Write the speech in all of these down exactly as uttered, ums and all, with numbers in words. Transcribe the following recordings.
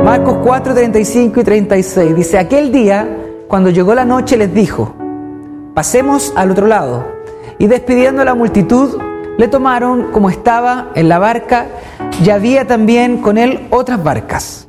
Marcos cuatro, treinta y cinco y treinta y seis. Dice: aquel día, cuando llegó la noche, les dijo: pasemos al otro lado. Y despidiendo a la multitud, le tomaron como estaba en la barca, y había también con él otras barcas.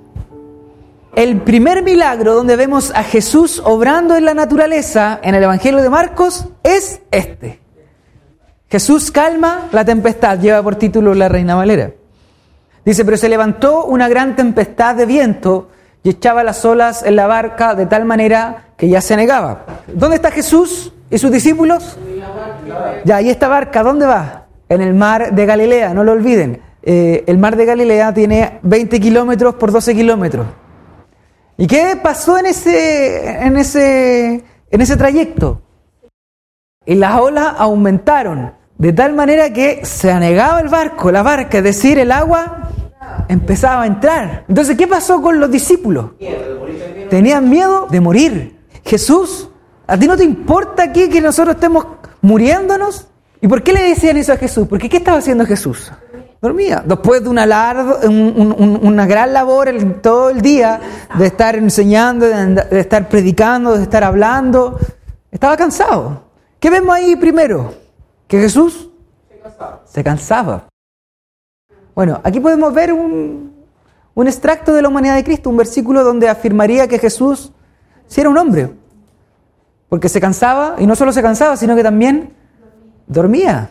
El primer milagro donde vemos a Jesús obrando en la naturaleza en el Evangelio de Marcos es este. Jesús calma la tempestad, lleva por título La Reina Valera. Dice: pero se levantó una gran tempestad de viento y echaba las olas en la barca de tal manera que ya se anegaba. ¿Dónde está Jesús y sus discípulos? Ya, ¿y esta barca dónde va? En el mar de Galilea, no lo olviden. Eh, el mar de Galilea tiene veinte kilómetros por doce kilómetros. ¿Y qué pasó en ese, en ese, en ese trayecto? Y las olas aumentaron de tal manera que se anegaba el barco, la barca, es decir, el agua empezaba a entrar. Entonces, ¿qué pasó con los discípulos? Tenían miedo de morir. Jesús, ¿a ti no te importa aquí que nosotros estemos muriéndonos? ¿Y por qué le decían eso a Jesús? Porque ¿qué estaba haciendo Jesús? Dormía. Después de una, larga, un, un, una gran labor el, todo el día, de estar enseñando, de, de estar predicando, de estar hablando, estaba cansado. ¿Qué vemos ahí primero? Que Jesús se cansaba. Se cansaba. Bueno, aquí podemos ver un, un extracto de la humanidad de Cristo, un versículo donde afirmaría que Jesús sí era un hombre, porque se cansaba, y no solo se cansaba, sino que también dormía.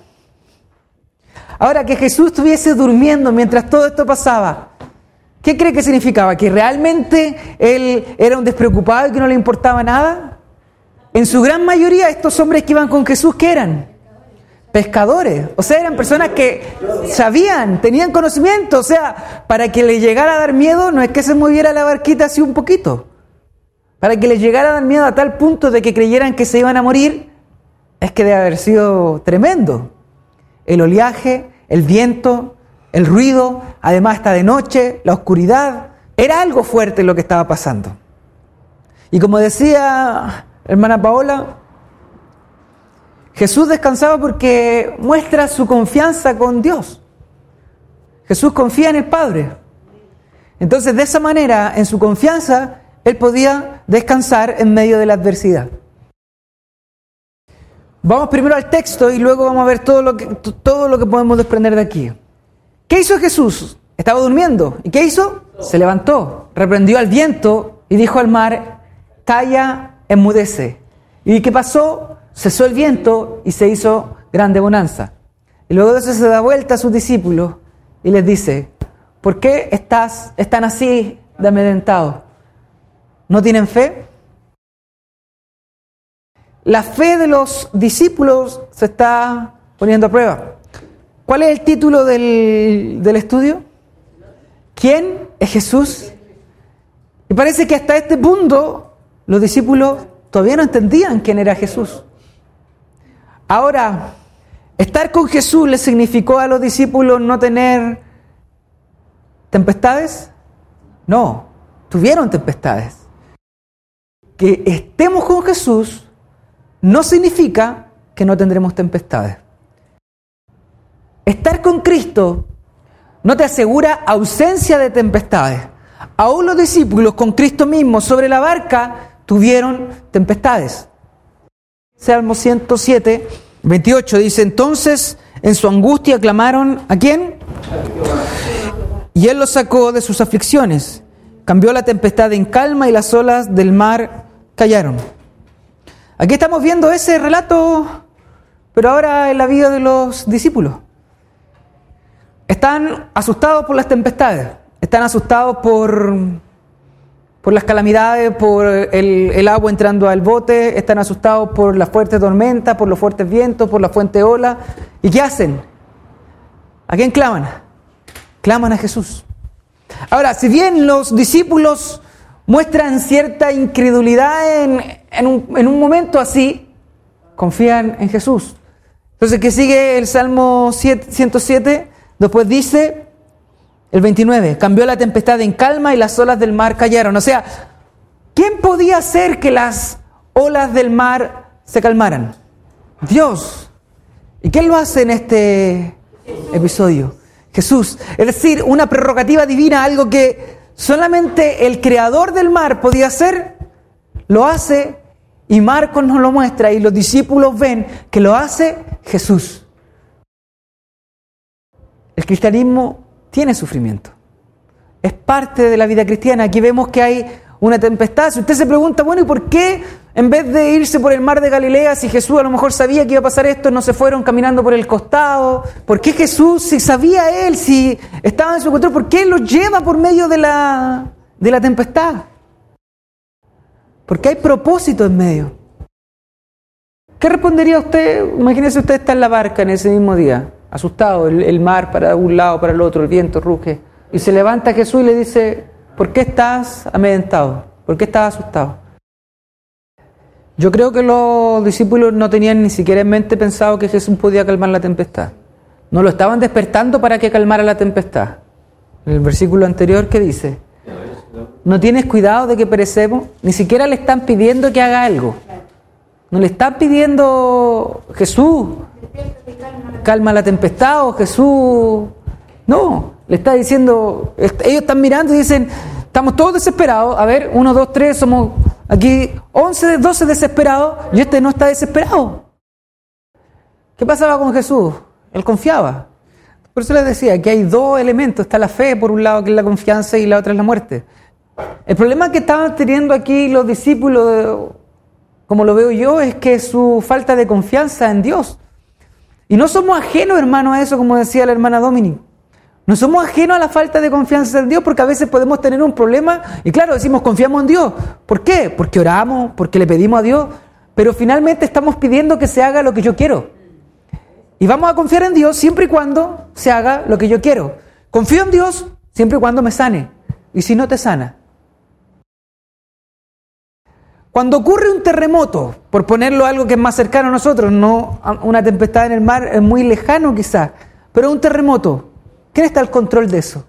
Ahora, que Jesús estuviese durmiendo mientras todo esto pasaba, ¿qué cree que significaba? ¿Que realmente Él era un despreocupado y que no le importaba nada? En su gran mayoría, estos hombres que iban con Jesús, ¿qué eran? Pescadores. O sea, eran personas que sabían, tenían conocimiento. O sea, para que le llegara a dar miedo, no es que se moviera la barquita así un poquito. Para que les llegara a dar miedo a tal punto de que creyeran que se iban a morir, es que debe haber sido tremendo. El oleaje, el viento, el ruido, además está de noche, la oscuridad. Era algo fuerte lo que estaba pasando. Y como decía hermana Paola, Jesús descansaba porque muestra su confianza con Dios. Jesús confía en el Padre. Entonces, de esa manera, en su confianza, Él podía descansar en medio de la adversidad. Vamos primero al texto y luego vamos a ver todo lo que, todo lo que podemos desprender de aquí. ¿Qué hizo Jesús? Estaba durmiendo. ¿Y qué hizo? Se levantó, reprendió al viento y dijo al mar: calla, enmudece. ¿Y qué pasó? Cesó el viento y se hizo grande bonanza. Y luego de eso se da vuelta a sus discípulos y les dice: ¿por qué estás, están así de amedrentados? ¿No tienen fe? La fe de los discípulos se está poniendo a prueba. ¿Cuál es el título del, del estudio? ¿Quién es Jesús? Y parece que hasta este punto los discípulos todavía no entendían quién era Jesús. Ahora, estar con Jesús les significó a los discípulos no tener tempestades. No, tuvieron tempestades. Que estemos con Jesús no significa que no tendremos tempestades. Estar con Cristo no te asegura ausencia de tempestades. Aún los discípulos con Cristo mismo sobre la barca tuvieron tempestades. Salmo ciento siete, veintiocho dice: entonces en su angustia clamaron ¿a quién? Y Él los sacó de sus aflicciones. Cambió la tempestad en calma y las olas del mar callaron. Aquí estamos viendo ese relato, pero ahora en la vida de los discípulos. Están asustados por las tempestades, están asustados por, por las calamidades, por el, el agua entrando al bote, están asustados por la fuerte tormenta, por los fuertes vientos, por la fuerte ola. ¿Y qué hacen? ¿A quién claman? Claman a Jesús. Ahora, si bien los discípulos muestran cierta incredulidad en, en, un, en un momento así, confían en Jesús. Entonces, ¿qué sigue el Salmo ciento siete? Después dice el veintinueve: cambió la tempestad en calma y las olas del mar callaron. O sea, ¿quién podía hacer que las olas del mar se calmaran? Dios. ¿Y quién lo hace en este episodio? Jesús. Es decir, una prerrogativa divina, algo que solamente el creador del mar podía hacer, lo hace, y Marcos nos lo muestra, y los discípulos ven que lo hace Jesús. El cristianismo tiene sufrimiento. Es parte de la vida cristiana. Aquí vemos que hay una tempestad. Si usted se pregunta, bueno, ¿y por qué en vez de irse por el mar de Galilea, si Jesús a lo mejor sabía que iba a pasar esto, no se fueron caminando por el costado? ¿Por qué Jesús, si sabía Él, si estaba en su control, por qué los lleva por medio de la, de la tempestad? Porque hay propósito en medio. ¿Qué respondería usted? Imagínese usted está en la barca en ese mismo día, asustado, el, el mar para un lado, para el otro, el viento ruge, y se levanta Jesús y le dice, ¿por qué estás amedrentado? ¿Por qué estás asustado? Yo creo que los discípulos no tenían ni siquiera en mente pensado que Jesús podía calmar la tempestad. No lo estaban despertando para que calmara la tempestad. En el versículo anterior, ¿qué dice? ¿No tienes cuidado de que perecemos? Ni siquiera le están pidiendo que haga algo. No le están pidiendo, Jesús, calma la tempestad, o Jesús... No, le está diciendo, ellos están mirando y dicen, estamos todos desesperados, a ver, uno, dos, tres, somos aquí once, doce desesperados, y este no está desesperado. ¿Qué pasaba con Jesús? Él confiaba. Por eso les decía que hay dos elementos, está la fe por un lado, que es la confianza, y la otra es la muerte. El problema que estaban teniendo aquí los discípulos, como lo veo yo, es que su falta de confianza en Dios. Y no somos ajenos, hermano, a eso, como decía la hermana Dominic. No somos ajenos a la falta de confianza en Dios, porque a veces podemos tener un problema y claro, decimos confiamos en Dios. ¿Por qué? Porque oramos, porque le pedimos a Dios, pero finalmente estamos pidiendo que se haga lo que yo quiero. Y vamos a confiar en Dios siempre y cuando se haga lo que yo quiero. Confío en Dios siempre y cuando me sane. ¿Y si no te sana? Cuando ocurre un terremoto, por ponerlo algo que es más cercano a nosotros, no una tempestad en el mar, es muy lejano quizás, pero un terremoto, ¿quién está al control de eso?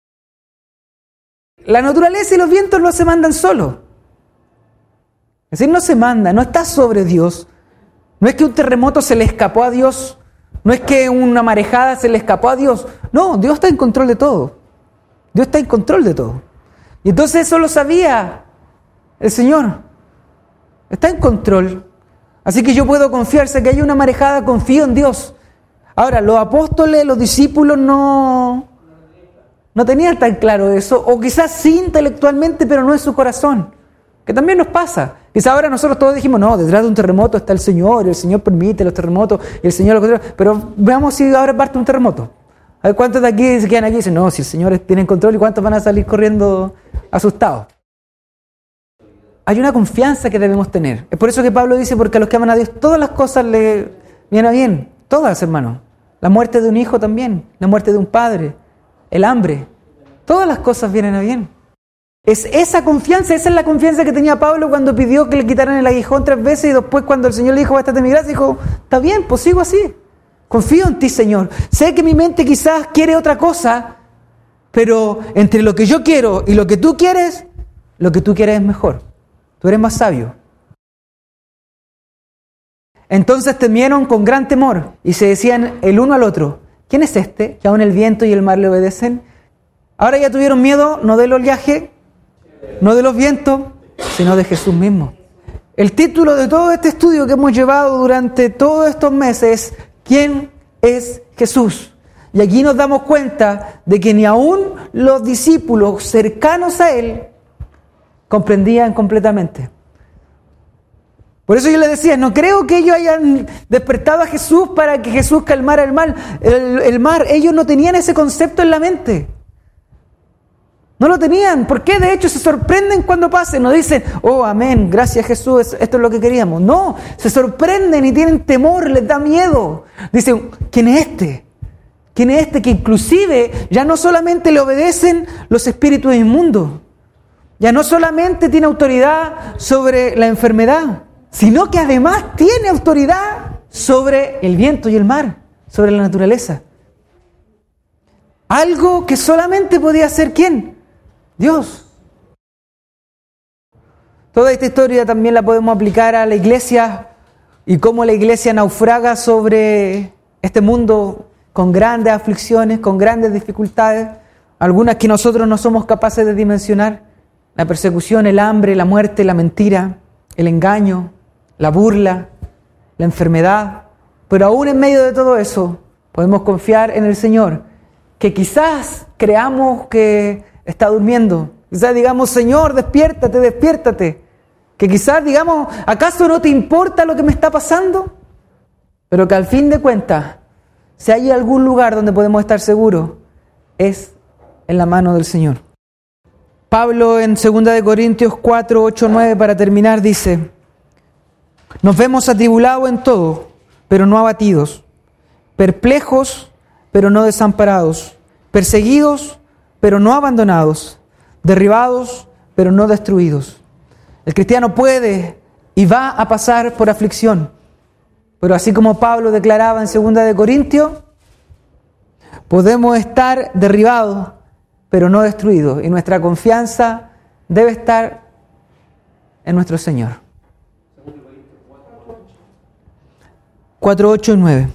La naturaleza y los vientos no se mandan solos. Es decir, no se manda, no está sobre Dios. No es que un terremoto se le escapó a Dios, no es que una marejada se le escapó a Dios. No, Dios está en control de todo. Dios está en control de todo. Y entonces eso lo sabía el Señor. Está en control. Así que yo puedo confiarse que hay una marejada, confío en Dios. Ahora, los apóstoles, los discípulos no, no tenían tan claro eso, o quizás sí intelectualmente, pero no en su corazón, que también nos pasa. Quizás ahora nosotros todos dijimos, no, detrás de un terremoto está el Señor, y el Señor permite los terremotos, y el Señor los controla, pero veamos si ahora parte un terremoto. A ver cuántos de aquí se quedan aquí y dicen, no, si el Señor tiene control, y cuántos van a salir corriendo asustados. Hay una confianza que debemos tener. Es por eso que Pablo dice, porque a los que aman a Dios, todas las cosas le vienen bien, todas, hermanos. La muerte de un hijo también, la muerte de un padre, el hambre, todas las cosas vienen a bien. Es esa confianza, esa es la confianza que tenía Pablo cuando pidió que le quitaran el aguijón tres veces y después cuando el Señor le dijo, bástate mi gracia, dijo, está bien, pues sigo así. Confío en ti, Señor. Sé que mi mente quizás quiere otra cosa, pero entre lo que yo quiero y lo que tú quieres, lo que tú quieres es mejor. Tú eres más sabio. Entonces temieron con gran temor y se decían el uno al otro, ¿quién es este que aún el viento y el mar le obedecen? Ahora ya tuvieron miedo no del oleaje, no de los vientos, sino de Jesús mismo. El título de todo este estudio que hemos llevado durante todos estos meses es ¿quién es Jesús? Y aquí nos damos cuenta de que ni aún los discípulos cercanos a Él comprendían completamente. Por eso yo les decía, no creo que ellos hayan despertado a Jesús para que Jesús calmara el mar. El, el mar, ellos no tenían ese concepto en la mente. No lo tenían. ¿Por qué? De hecho se sorprenden cuando pasen. No dicen, oh, amén, gracias Jesús, esto es lo que queríamos. No, se sorprenden y tienen temor, les da miedo. Dicen, ¿quién es este? ¿Quién es este que inclusive ya no solamente le obedecen los espíritus inmundos? Ya no solamente tiene autoridad sobre la enfermedad, sino que además tiene autoridad sobre el viento y el mar, sobre la naturaleza. Algo que solamente podía hacer ¿quién? Dios. Toda esta historia también la podemos aplicar a la iglesia y cómo la iglesia naufraga sobre este mundo con grandes aflicciones, con grandes dificultades. algunas que nosotros no somos capaces de dimensionar: la persecución, el hambre, la muerte, la mentira, el engaño, la burla, la enfermedad. Pero aún en medio de todo eso, podemos confiar en el Señor, que quizás creamos que está durmiendo. Quizás digamos: Señor, despiértate, despiértate. Que quizás digamos: ¿acaso no te importa lo que me está pasando? Pero que al fin de cuentas, si hay algún lugar donde podemos estar seguros, es en la mano del Señor. Pablo en segunda de Corintios cuatro, ocho, nueve, para terminar, dice: nos vemos atribulados en todo, pero no abatidos, perplejos, pero no desamparados, perseguidos, pero no abandonados, derribados, pero no destruidos. El cristiano puede y va a pasar por aflicción, pero así como Pablo declaraba en segunda de Corintios, podemos estar derribados, pero no destruidos, y nuestra confianza debe estar en nuestro Señor. cuatro, ocho y nueve.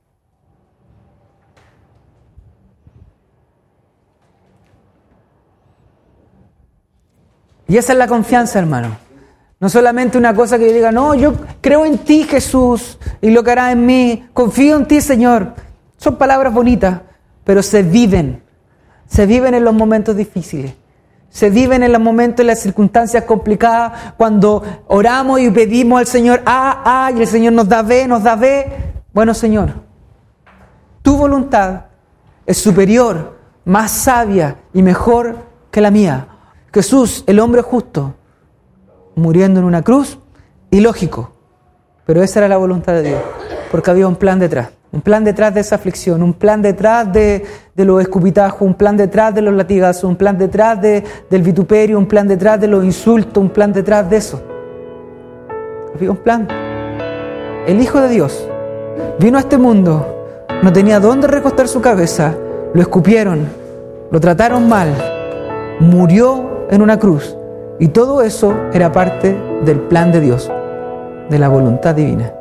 Y esa es la confianza, hermano. No solamente una cosa que yo diga: no, yo creo en ti, Jesús, y lo que harás en mí. Confío en ti, Señor. Son palabras bonitas, pero se viven. Se viven en los momentos difíciles. Se viven en los momentos, en las circunstancias complicadas, cuando oramos y pedimos al Señor A, A, y el Señor nos da B, nos da B. Bueno, Señor, tu voluntad es superior, más sabia y mejor que la mía. Jesús, el hombre justo, muriendo en una cruz, ilógico, pero esa era la voluntad de Dios, porque había un plan detrás. Un plan detrás de esa aflicción, un plan detrás de, de los escupitajos, un plan detrás de los latigazos, un plan detrás de, del vituperio, un plan detrás de los insultos, un plan detrás de eso. Había un plan. El Hijo de Dios vino a este mundo, no tenía dónde recostar su cabeza, lo escupieron, lo trataron mal, murió en una cruz, y todo eso era parte del plan de Dios, de la voluntad divina.